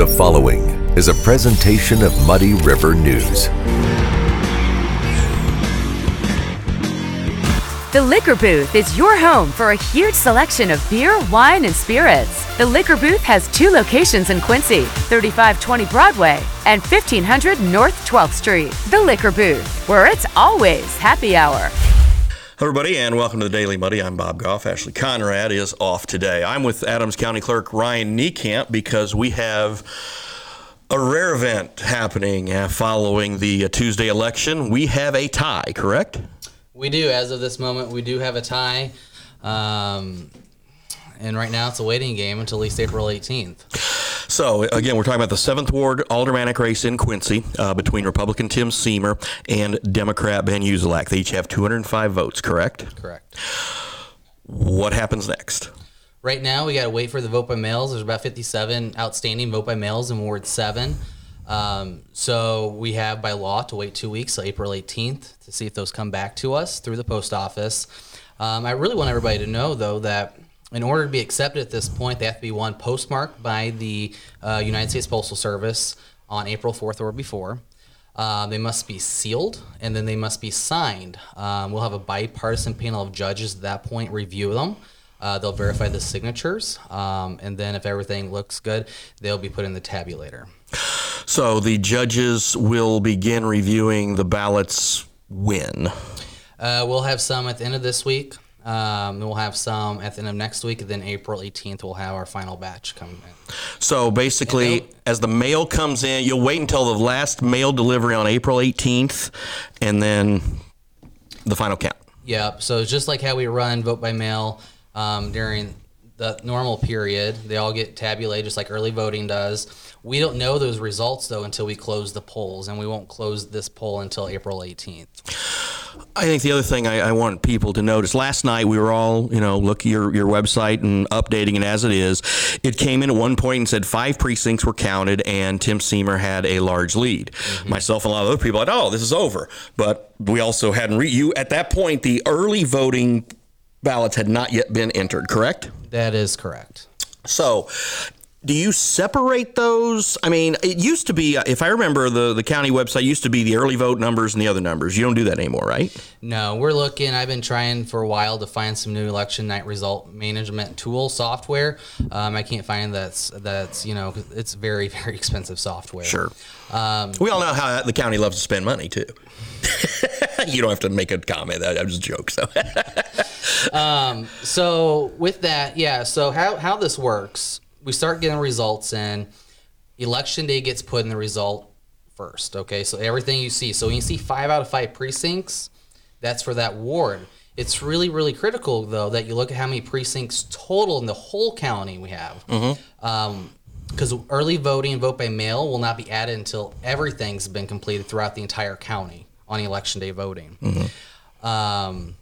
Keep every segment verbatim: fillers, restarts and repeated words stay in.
The following is a presentation of Muddy River News. The Liquor Booth is your home for a huge selection of beer, wine, and spirits. The Liquor Booth has two locations in Quincy, thirty-five twenty Broadway and fifteen hundred North twelfth Street. The Liquor Booth, where it's always happy hour. Hello, everybody, and welcome to the Daily Muddy. I'm Bob Goff. Ashley Conrad is off today. I'm with Adams County Clerk Ryan Niekamp because we have a rare event happening uh, following the uh, Tuesday election. We have a tie, correct? We do. As of this moment, we do have a tie. Um, and right now it's a waiting game until at least April eighteenth. So, again, we're talking about the seventh Ward aldermanic race in Quincy uh, between Republican Tim Seamer and Democrat Ben Uzelak. They each have two hundred five votes, correct? Correct. What happens next? Right now, we got to wait for the vote by mails. There's about fifty-seven outstanding vote by mails in Ward seven. Um, so we have by law to wait two weeks, so April eighteenth, to see if those come back to us through the post office. Um, I really want everybody to know, though, that in order to be accepted at this point, they have to be, one, postmarked by the uh, United States Postal Service on April fourth or before. Uh, they must be sealed, and then they must be signed. Um, we'll have a bipartisan panel of judges at that point review them. Uh, they'll verify the signatures, um, and then if everything looks good, they'll be put in the tabulator. So the judges will begin reviewing the ballots when? Uh, we'll have some at the end of this week. Um, we'll have some at the end of next week, and then April eighteenth we'll have our final batch come in. So basically, as the mail comes in, you'll wait until the last mail delivery on April eighteenth, and then the final count. Yep. So it's just like how we run vote by mail um, during the normal period. They all get tabulated just like early voting does. We don't know those results, though, until we close the polls, and we won't close this poll until April eighteenth. I think the other thing I, I want people to notice, last night we were all, you know, look at your, your website and updating it as it is. It came in at one point and said five precincts were counted and Tim Seamer had a large lead. Mm-hmm. Myself and a lot of other people, like, oh, this is over. But we also hadn't, re- you at that point, the early voting ballots had not yet been entered, correct? That is correct. So, do you separate those? I mean, it used to be, if I remember, the, the county website used to be the early vote numbers and the other numbers. You don't do that anymore, right? No, we're looking. I've been trying for a while to find some new election night result management tool software. Um, I can't find that's, that's, you know, it's very, very expensive software. Sure. Um, we all know how the county loves to spend money, too. You don't have to make a comment. I'm just a joke. So, um, so with that, yeah, so how, how this works, we start getting results in. Election day gets put in the result first, okay? So everything you see. So when you see five out of five precincts, that's for that ward. It's really, really critical, though, that you look at how many precincts total in the whole county we have. Mm-hmm. Um, because early voting and vote by mail will not be added until everything's been completed throughout the entire county on election day voting. Mm-hmm. Um,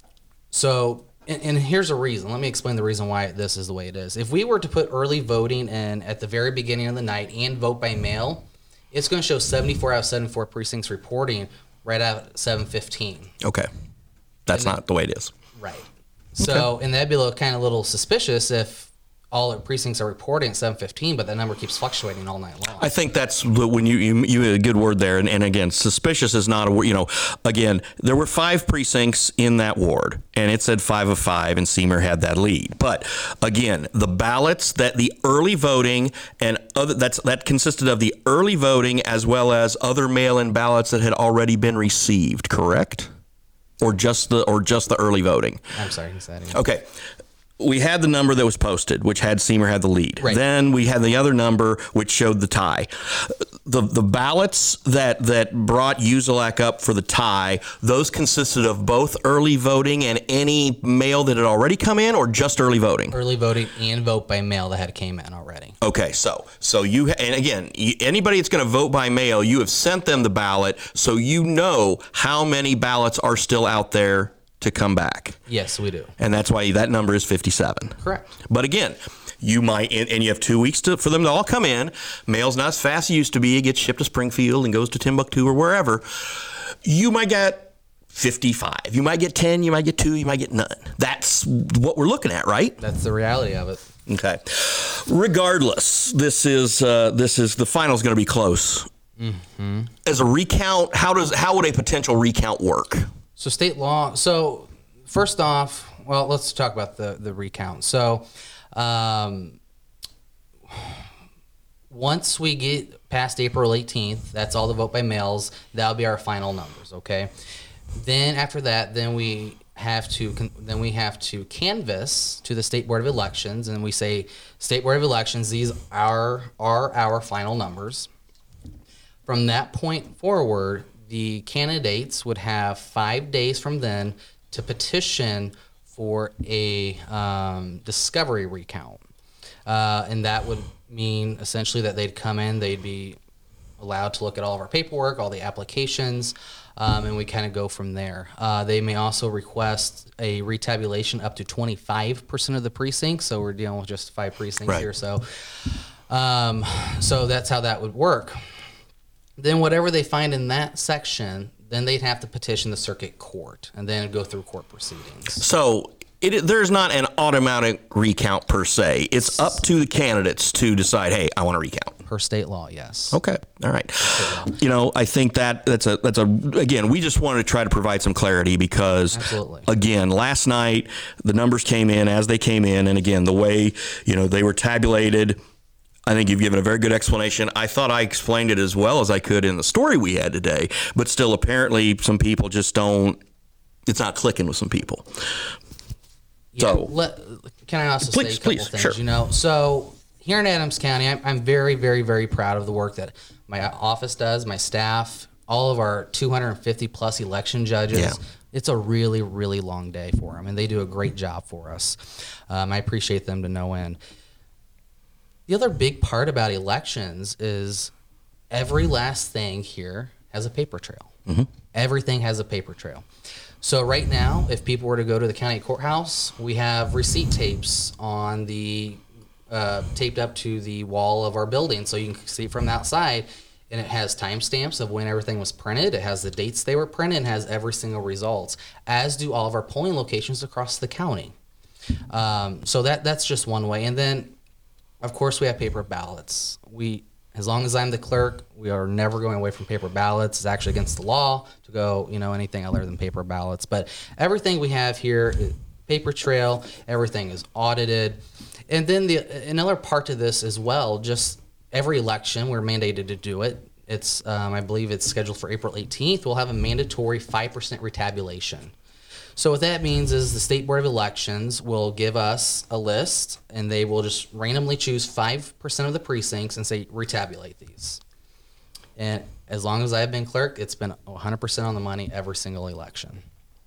so... And, and here's a reason. Let me explain the reason why this is the way it is. If we were to put early voting in at the very beginning of the night and vote by mail, it's going to show seventy-four out of seventy-four precincts reporting right at seven fifteen. Okay. That's and not the way it is. Right. So, okay. And that'd be a little, kind of a little suspicious if all the precincts are reporting at seven fifteen, but that number keeps fluctuating all night long. I think that's when you you, you had a good word there, and, and again, suspicious is not a word. You know, again, there were five precincts in that ward, and it said five of five, and Seamer had that lead. But again, the ballots that the early voting and other that's that consisted of the early voting as well as other mail-in ballots that had already been received. Correct? Or just the or just the early voting? I'm sorry, who's that again? Okay. We had the number that was posted, which had Seamer had the lead. Right. Then we had the other number, which showed the tie. The the ballots that, that brought Uzelak up for the tie, those consisted of both early voting and any mail that had already come in, or just early voting? Early voting and vote by mail that had came in already. Okay, so so you and again, anybody that's going to vote by mail, you have sent them the ballot, so you know how many ballots are still out there to come back. Yes, we do. And that's why that number is fifty-seven. Correct. But again, you might, and, and you have two weeks to, for them to all come in. Mail's not as fast as it used to be. It gets shipped to Springfield and goes to Timbuktu or wherever. You might get fifty-five. You might get ten. You might get two. You might get none. That's what we're looking at, right? That's the reality of it. Okay. Regardless, this is uh, this is the final's going to be close. Mm-hmm. As a recount, how does how would a potential recount work? So state law. So first off, well, let's talk about the the recount. So um, once we get past April eighteenth, that's all the vote by mails. That'll be our final numbers. Okay. Then after that, then we have to then we have to canvass to the State Board of Elections, and we say, State Board of Elections, these are are our final numbers. From that point forward, the candidates would have five days from then to petition for a um, discovery recount, uh, and that would mean essentially that they'd come in, they'd be allowed to look at all of our paperwork, all the applications. Um, and we kind of go from there. Uh, they may also request a retabulation up to twenty-five percent of the precincts. So we're dealing with just five precincts right. here. So, um, so that's how that would work. Then whatever they find in that section, then they'd have to petition the circuit court and then go through court proceedings. So it, there's not an automatic recount per se. It's up to the candidates to decide, hey, I want to recount. Per state law, yes. Okay, all right. You know, I think that that's a that's a again. We just wanted to try to provide some clarity because, Absolutely. again, last night the numbers came in as they came in, and again, the way you know they were tabulated. I think you've given a very good explanation. I thought I explained it as well as I could in the story we had today, but still, apparently, some people just don't. It's not clicking with some people. Yeah, So, let, can I also please, say a couple please, things? sure. You know, so here in Adams County, I'm, I'm very, very, very proud of the work that my office does, my staff, all of our two hundred fifty plus election judges. Yeah. It's a really, really long day for them, and they do a great job for us. Um, I appreciate them to no end. The other big part about elections is every last thing here has a paper trail. Mm-hmm. Everything has a paper trail. So right now, if people were to go to the county courthouse, we have receipt tapes on the uh, taped up to the wall of our building, so you can see from the outside. And it has timestamps of when everything was printed. It has the dates they were printed, and has every single results, as do all of our polling locations across the county. Um, so that that's just one way. And then, of course, we have paper ballots. We, as long as I'm the clerk, we are never going away from paper ballots. It's actually against the law to go, you know, anything other than paper ballots. But everything we have here, paper trail, everything is audited. And then the another part to this as well, just every election, we're mandated to do it. It's, um, I believe it's scheduled for April eighteenth. We'll have a mandatory five percent retabulation. So what that means is the State Board of Elections will give us a list, and they will just randomly choose five percent of the precincts and say, retabulate these. And as long as I've been clerk, it's been one hundred percent on the money every single election.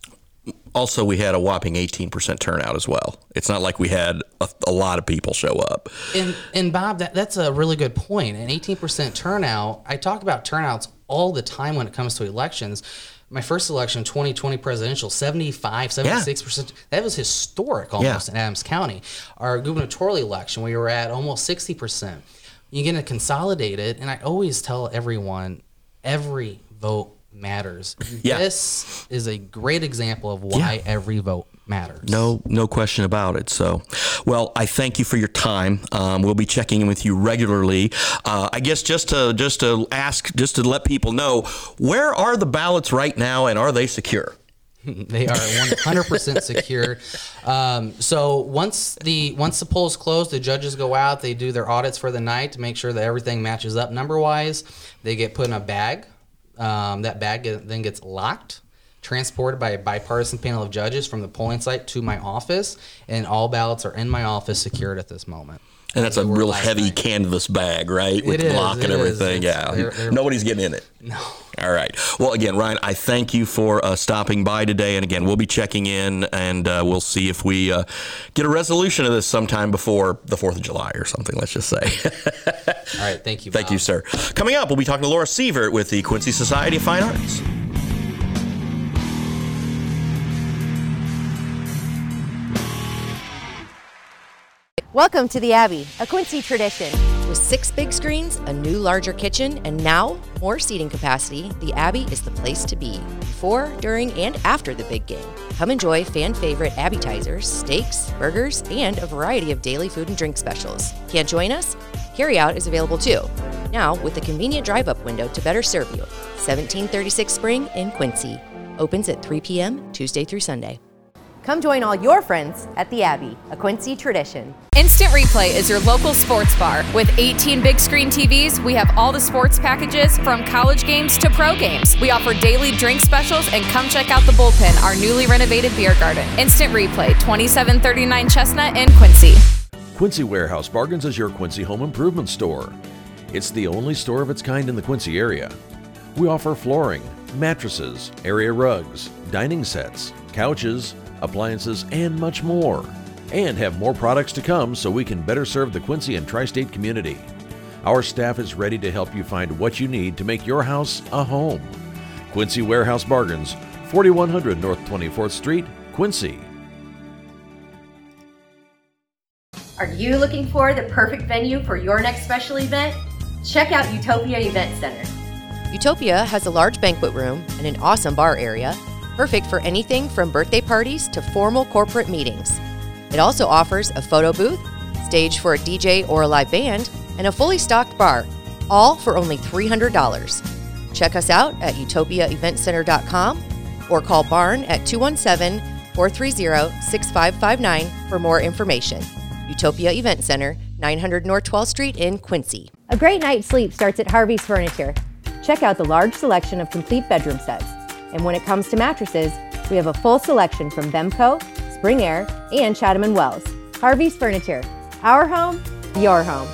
Also, we had a whopping eighteen percent turnout as well. It's not like we had a, a lot of people show up. And, and Bob, that, that's a really good point. An eighteen percent turnout, I talk about turnouts all the time when it comes to elections. My first election, twenty twenty presidential, seventy-five, seventy-six percent. Yeah. That was historic almost yeah. in Adams County. Our gubernatorial election, we were at almost sixty percent. You get to consolidate it, and I always tell everyone, every vote matters. Yeah. This is a great example of why yeah. every vote matters. No, no question about it. So, well, I thank you for your time. Um, we'll be checking in with you regularly. Uh, I guess just to just to ask, just to let people know, where are the ballots right now, and are they secure? They are one hundred percent secure. Um, so once the once the polls close, the judges go out. They do their audits for the night to make sure that everything matches up number wise. They get put in a bag. Um, that bag get, then gets locked, transported by a bipartisan panel of judges from the polling site to my office, and all ballots are in my office secured at this moment. And that's a real heavy night. Canvas bag, right? With it is, lock and everything. Yeah. They're, they're, Nobody's getting in it. No. All right. Well, again, Ryan, I thank you for uh, stopping by today. And again, we'll be checking in, and uh, we'll see if we uh, get a resolution of this sometime before the fourth of July or something, let's just say. All right. Thank you, Thank Bob. you, sir. Coming up, we'll be talking to Laura Sievert with the Quincy Society of Fine Arts. Welcome to the Abbey, a Quincy tradition. With six big screens, a new larger kitchen, and now more seating capacity, the Abbey is the place to be before, during, and after the big game. Come enjoy fan favorite appetizers, steaks, burgers, and a variety of daily food and drink specials. Can't join us? Carryout is available too. Now with a convenient drive-up window to better serve you. seventeen thirty-six Spring in Quincy. Opens at three p.m. Tuesday through Sunday. Come join all your friends at the Abbey, a Quincy tradition. Instant Replay is your local sports bar. With eighteen big screen T Vs, we have all the sports packages from college games to pro games. We offer daily drink specials, and come check out the Bullpen, our newly renovated beer garden. Instant Replay, twenty-seven thirty-nine Chestnut in Quincy. Quincy Warehouse Bargains is your Quincy home improvement store. It's the only store of its kind in the Quincy area. We offer flooring, mattresses, area rugs, dining sets, couches, appliances, and much more. And have more products to come so we can better serve the Quincy and tri-state community. Our staff is ready to help you find what you need to make your house a home. Quincy Warehouse Bargains, forty-one hundred North twenty-fourth Street, Quincy. Are you looking for the perfect venue for your next special event? Check out Utopia Event Center. Utopia has a large banquet room and an awesome bar area, perfect for anything from birthday parties to formal corporate meetings. It also offers a photo booth, stage for a D J or a live band, and a fully stocked bar, all for only three hundred dollars. Check us out at utopia event center dot com or call Barn at two one seven, four three zero, six five five nine for more information. Utopia Event Center, nine hundred North twelfth Street in Quincy. A great night's sleep starts at Harvey's Furniture. Check out the large selection of complete bedroom sets. And when it comes to mattresses, we have a full selection from Bemco, Spring Air, and Chatham and Wells. Harvey's Furniture. Our home, your home.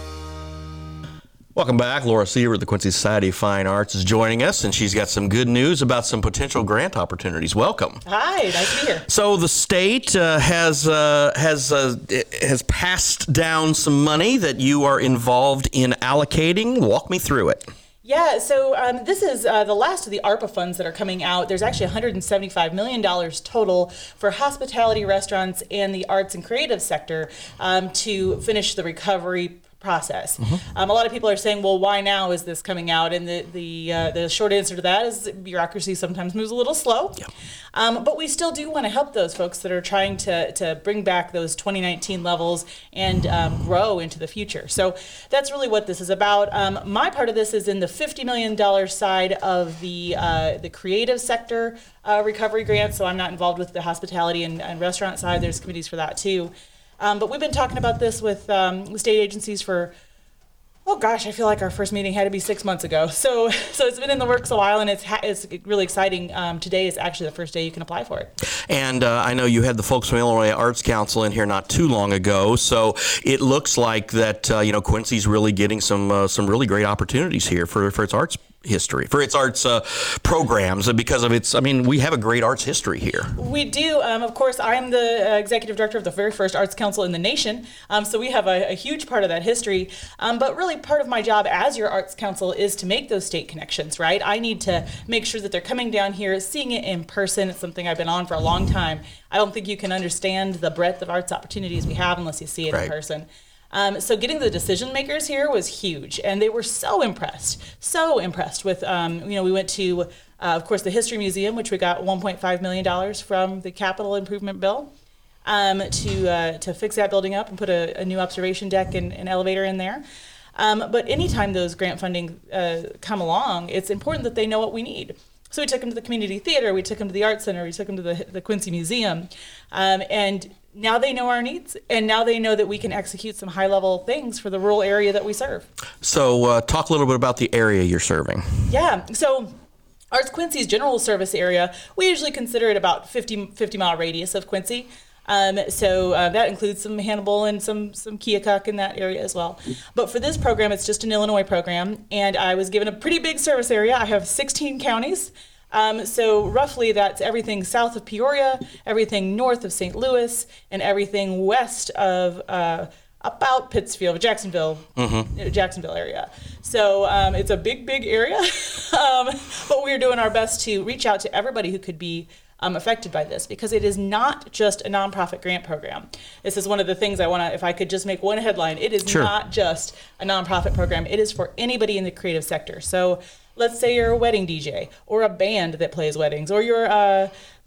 Welcome back. Laura Seaver of the Quincy Society of Fine Arts is joining us, and she's got some good news about some potential grant opportunities. Welcome. Hi, nice to be here. So the state uh, has uh, has uh, has passed down some money that you are involved in allocating. Walk me through it. Yeah, so um, this is uh, the last of the ARPA funds that are coming out. There's actually one hundred seventy-five million dollars total for hospitality, restaurants, and the arts and creative sector um, to finish the recovery process. Mm-hmm. Um, a lot of people are saying, well, why now is this coming out? And the the, uh, the short answer to that is bureaucracy sometimes moves a little slow. Yeah. Um, but we still do want to help those folks that are trying to, to bring back those twenty nineteen levels and um, grow into the future. So that's really what this is about. Um, my part of this is in the fifty million dollars side of the uh, the creative sector uh, recovery grant. So I'm not involved with the hospitality and, and restaurant side. There's committees for that too. Um, but we've been talking about this with, um, with state agencies for, oh gosh, I feel like our first meeting had to be six months ago. So so it's been in the works a while, and it's ha- it's really exciting. Um, today is actually the first day you can apply for it. And uh, I know you had the folks from Illinois Arts Council in here not too long ago, so it looks like that uh, you know Quincy's really getting some uh, some really great opportunities here for, for its arts history, for its arts uh, programs, because of its, I mean, we have a great arts history here. We do. Um, of course, I'm the uh, executive director of the very first arts council in the nation, um, so we have a, a huge part of that history. Um, but really, part of my job as your arts council is to make those state connections, right? I need to make sure that they're coming down here, seeing it in person. It's something I've been on for a long time. I don't think you can understand the breadth of arts opportunities we have unless you see it right. in person. Um, so getting the decision makers here was huge, and they were so impressed, so impressed with, um, you know, we went to, uh, of course, the History Museum, which we got one point five million dollars from the capital improvement bill um, to uh, to fix that building up and put a, a new observation deck and an elevator in there. Um, but anytime those grant funding uh, come along, it's important that they know what we need. So we took them to the community theater, we took them to the art center, we took them to the, the Quincy Museum, um, and now they know our needs, and now they know that we can execute some high-level things for the rural area that we serve. So uh, talk a little bit about the area you're serving. Yeah, so Arts Quincy's general service area, we usually consider it about fifty, fifty mile radius of Quincy. Um, so uh, that includes some Hannibal and some some Keokuk in that area as well. But for this program, it's just an Illinois program, and I was given a pretty big service area. I have sixteen counties. Um, so roughly that's everything south of Peoria, everything north of Saint Louis, and everything west of uh, about Pittsfield, Jacksonville, mm-hmm. Jacksonville area. So um, it's a big, big area, um, but we're doing our best to reach out to everybody who could be um, affected by this, because it is not just a nonprofit grant program. This is one of the things I want to, if I could just make one headline, it is Sure. not just a nonprofit program. It is for anybody in the creative sector. So let's say you're a wedding D J or a band that plays weddings, or you're uh,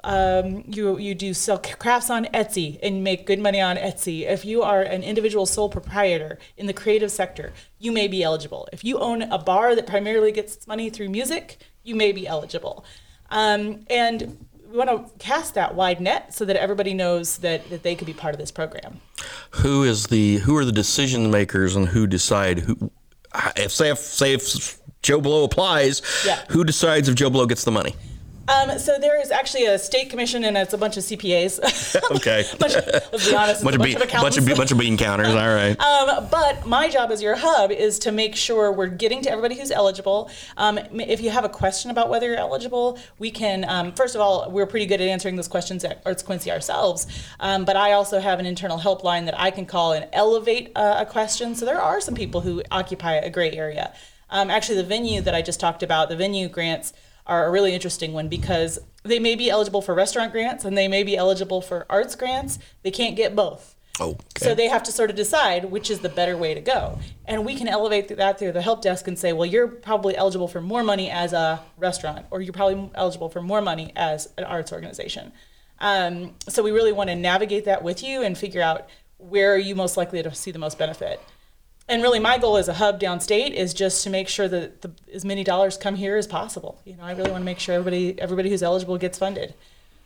um, you you do sell crafts on Etsy and make good money on Etsy. If you are an individual sole proprietor in the creative sector, you may be eligible. If you own a bar that primarily gets its money through music, you may be eligible. Um, and we want to cast that wide net so that everybody knows that, that they could be part of this program. Who is the who are the decision makers and who decide who? If say if say if Joe Blow applies, Yeah. who decides if Joe Blow gets the money? Um, so there is actually a state commission, and it's a bunch of C P As. Okay. bunch of, let's be honest, it's bunch a of bunch bean, of accountants. bunch of bunch of bean counters. All right. Um, but my job as your hub is to make sure we're getting to everybody who's eligible. Um, if you have a question about whether you're eligible, we can, um, first of all, we're pretty good at answering those questions at Arts Quincy ourselves. Um, but I also have an internal helpline that I can call and elevate uh, a question. So there are some people who occupy a gray area. Um, actually, the venue that I just talked about, the venue grants, are a really interesting one because they may be eligible for restaurant grants and they may be eligible for arts grants. They can't get both. Oh, okay. So they have to sort of decide which is the better way to go. And we can elevate that through the help desk and say, well, you're probably eligible for more money as a restaurant, or you're probably eligible for more money as an arts organization. Um, so we really want to navigate that with you and figure out where are you most likely to see the most benefit. And really, my goal as a hub downstate is just to make sure that the, as many dollars come here as possible. You know, I really want to make sure everybody everybody who's eligible gets funded.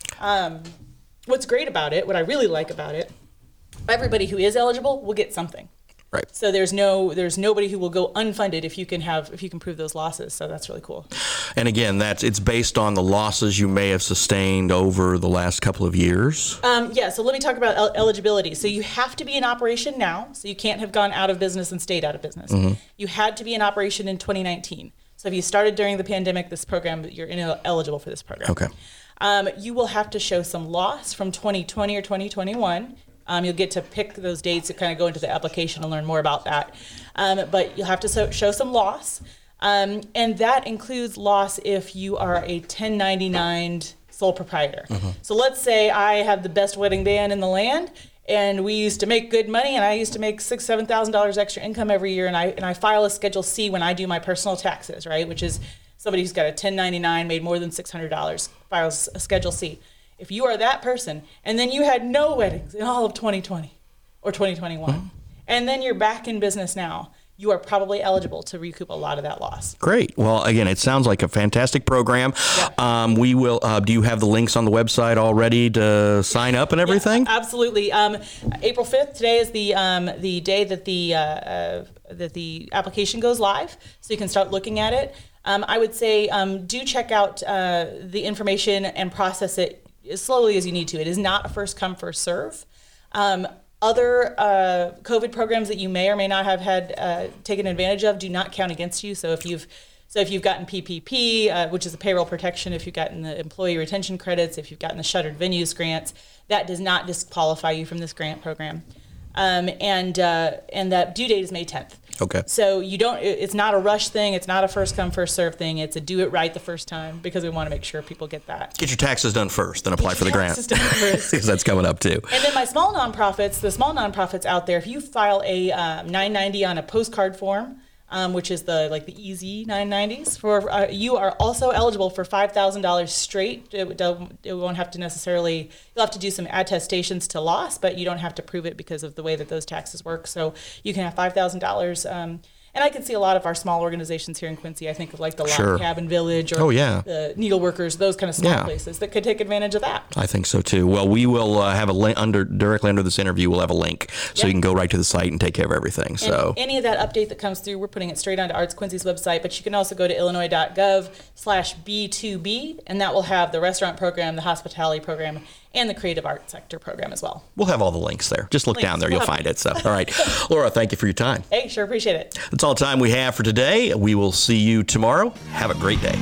Um, what's great about it, what I really like about it, everybody who is eligible will get something. Right. So there's no there's nobody who will go unfunded if you can have if you can prove those losses. So that's really cool. And again, that's it's based on the losses you may have sustained over the last couple of years. Um, yeah. So let me talk about el- eligibility. So you have to be in operation now. So you can't have gone out of business and stayed out of business. Mm-hmm. You had to be in operation in twenty nineteen. So if you started during the pandemic, this program, you're in- eligible for this program. Okay. Um, you will have to show some loss from twenty twenty or twenty twenty-one. Um, you'll get to pick those dates to kind of go into the application and learn more about that. Um, but you'll have to so, show some loss. Um, and that includes loss if you are a ten ninety-nine sole proprietor. Mm-hmm. So let's say I have the best wedding band in the land, and we used to make good money, and I used to make six, seven thousand dollars extra income every year, and I and I file a Schedule C when I do my personal taxes, right? Which is somebody who's got a ten ninety-nine, made more than six hundred dollars, files a Schedule C. If you are that person, and then you had no weddings in all of twenty twenty or twenty twenty-one, mm-hmm. and then you're back in business now, you are probably eligible to recoup a lot of that loss. Great. Well, again, it sounds like a fantastic program. Yeah. Um, we will. Uh, do you have the links on the website already to sign up and everything? Yeah, absolutely. Um, April fifth. Today is the um, the day that the uh, uh, that the application goes live, so you can start looking at it. Um, I would say um, do check out uh, the information and process it as slowly as you need to. It is not a first come, first serve. Um, other uh, COVID programs that you may or may not have had uh, taken advantage of do not count against you. So if you've so if you've gotten P P P, uh, which is a payroll protection, if you've gotten the employee retention credits, if you've gotten the shuttered venues grants, that does not disqualify you from this grant program. Um, and uh, and that due date is May tenth. Okay. So you don't. It's not a rush thing. It's not a first come first serve thing. It's a do it right the first time, because we want to make sure people get that. Get your taxes done first, then apply Get for the your grant. taxes done first. Because that's coming up too. And then my small nonprofits, the small nonprofits out there, if you file a um, nine ninety on a postcard form, um, which is the like the easy nine nineties, for uh, you are also eligible for five thousand dollars straight. It, don't, it won't have to necessarily. You'll have to do some attestations to loss, but you don't have to prove it because of the way that those taxes work. So you can have five thousand dollars. Um, And I can see a lot of our small organizations here in Quincy. I think of like the Sure. Log Cabin Village or Oh, yeah. the Needleworkers, those kind of small Yeah. places that could take advantage of that. I think so too. Well, we will uh, have a link under directly under this interview. We'll have a link so Yep. you can go right to the site and take care of everything. And So any of that update that comes through, we're putting it straight onto Arts Quincy's website, but you can also go to illinois.gov slash B two B, and that will have the restaurant program, the hospitality program, and the creative arts sector program as well. we'll have all the links there. Just look Links. down there. We'll You'll have find it. So, all right. Laura, thank you for your time. Hey, sure appreciate it. That's all the time we have for today. We will see you tomorrow. Have a great day.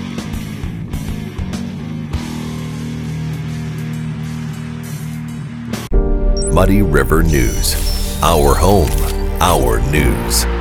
Muddy River News. Our home, our news.